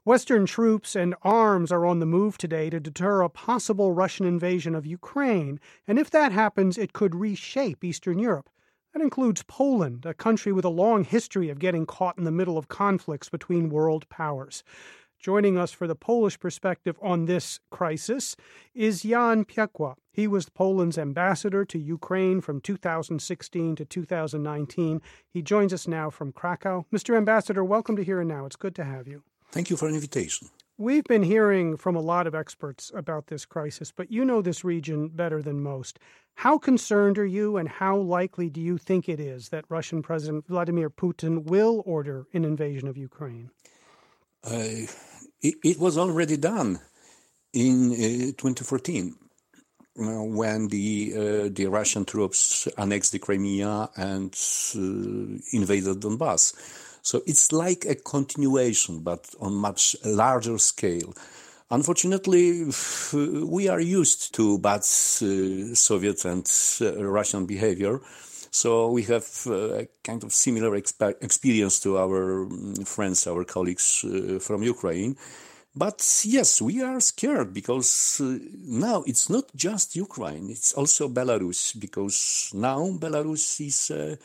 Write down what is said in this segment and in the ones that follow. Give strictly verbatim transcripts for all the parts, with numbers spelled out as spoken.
Western troops and arms are on the move today to deter a possible Russian invasion of Ukraine. And if that happens, it could reshape Eastern Europe. That includes Poland, a country with a long history of getting caught in the middle of conflicts between world powers. Joining us for the Polish perspective on this crisis is Jan Piekła. He was Poland's ambassador to Ukraine from two thousand sixteen to two thousand nineteen. He joins us now from Krakow. Mister Ambassador, welcome to Here and Now. It's good to have you. Thank you for the invitation. We've been hearing from a lot of experts about this crisis, but you know this region better than most. How concerned are you, and how likely do you think it is that Russian President Vladimir Putin will order an invasion of Ukraine? Uh, it, it was already done in uh, twenty fourteen uh, when the uh, the Russian troops annexed the Crimea and uh, invaded Donbass. So it's like a continuation, but on much larger scale. Unfortunately, we are used to bad uh, Soviet and uh, Russian behavior. So we have uh, a kind of similar exp- experience to our friends, our colleagues uh, from Ukraine. But yes, we are scared because uh, now it's not just Ukraine, it's also Belarus, because now Belarus is uh,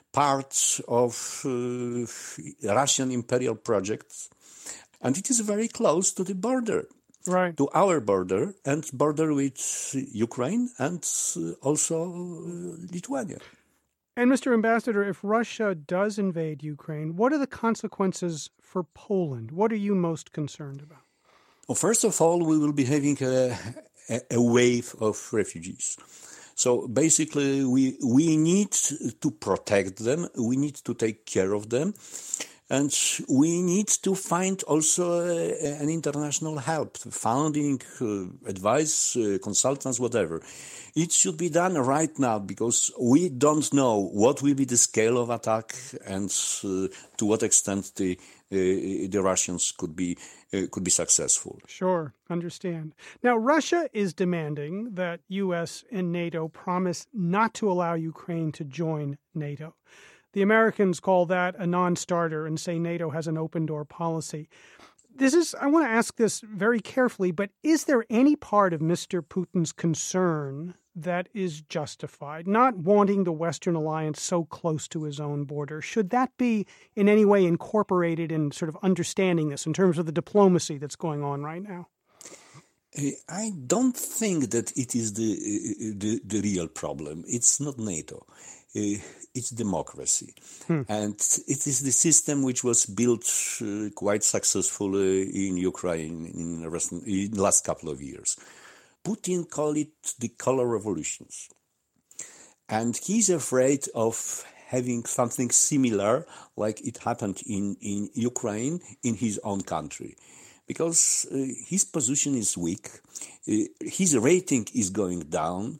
part of uh, Russian imperial project, and it is very close to the border, right, to our border and border with Ukraine and uh, also uh, Lithuania. And Mister Ambassador, if Russia does invade Ukraine, what are the consequences for Poland? What are you most concerned about? Well, first of all, we will be having a, a, a wave of refugees. So basically, we we need to protect them, we need to take care of them, and we need to find also a, an international help, funding, uh, advice, uh, consultants, whatever. It should be done right now because we don't know what will be the scale of attack and uh, to what extent the uh, the Russians could be uh, could be successful. Sure, understand. Now, Russia is demanding that U S and NATO promise not to allow Ukraine to join NATO. The Americans call that a non-starter and say NATO has an open-door policy. This is, I want to ask this very carefully, but is there any part of Mister Putin's concern that is justified, not wanting the Western alliance so close to his own border? Should that be in any way incorporated in sort of understanding this in terms of the diplomacy that's going on right now? I don't think that it is the the, the real problem. It's not NATO. Uh, it's democracy. Hmm. And it is the system which was built uh, quite successfully in Ukraine in the, recent, in the last couple of years. Putin called it the color revolutions. And he's afraid of having something similar like it happened in, in Ukraine in his own country. Because uh, his position is weak, uh, his rating is going down,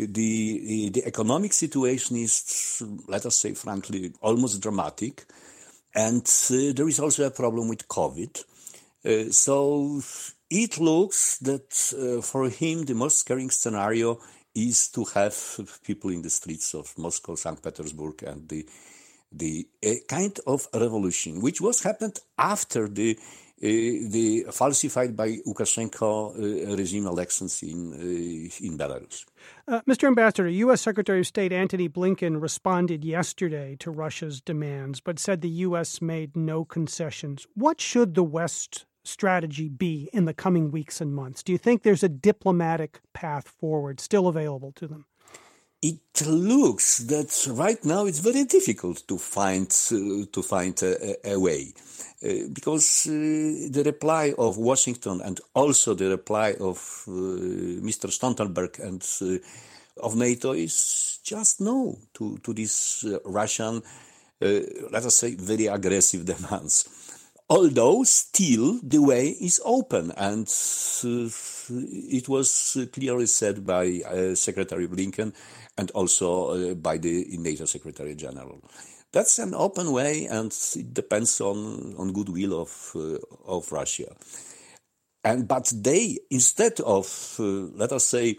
the the economic situation is, let us say frankly, almost dramatic, and uh, there is also a problem with COVID. Uh, so it looks that uh, for him the most scaring scenario is to have people in the streets of Moscow, Saint Petersburg, and the the uh, kind of revolution which was happened after the Uh, the falsified by Lukashenko uh, regime elections in uh, in Belarus. Uh, Mister Ambassador, U S. Secretary of State Antony Blinken responded yesterday to Russia's demands, but said the U S made no concessions. What should the West's strategy be in the coming weeks and months? Do you think there's a diplomatic path forward still available to them? It looks that right now it's very difficult to find uh, to find a, a way, uh, because uh, the reply of Washington and also the reply of uh, Mister Stoltenberg and uh, of NATO is just no to to these uh, Russian, uh, let us say, very aggressive demands. Although still the way is open, and uh, it was clearly said by uh, Secretary Blinken and also uh, by the NATO Secretary General. That's an open way, and it depends on, on goodwill of uh, of Russia. And but they, instead of uh, let us say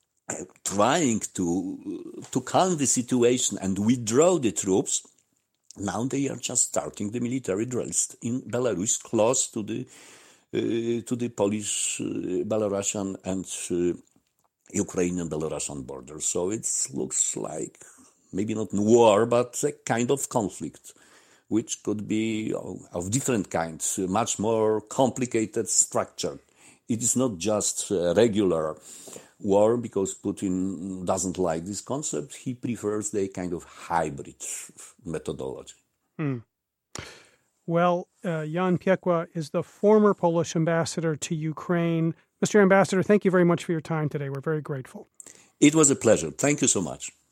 trying to to calm the situation and withdraw the troops, Now they are just starting the military drills in Belarus, close to the uh, to the Polish, uh, Belarusian, and uh, Ukrainian Belarusian border. So it looks like maybe not war, but a kind of conflict, which could be of different kinds, much more complicated structure. It is not just a regular war, because Putin doesn't like this concept. He prefers the kind of hybrid methodology. Hmm. Well, uh, Jan Piekła is the former Polish ambassador to Ukraine. Mister Ambassador, thank you very much for your time today. We're very grateful. It was a pleasure. Thank you so much.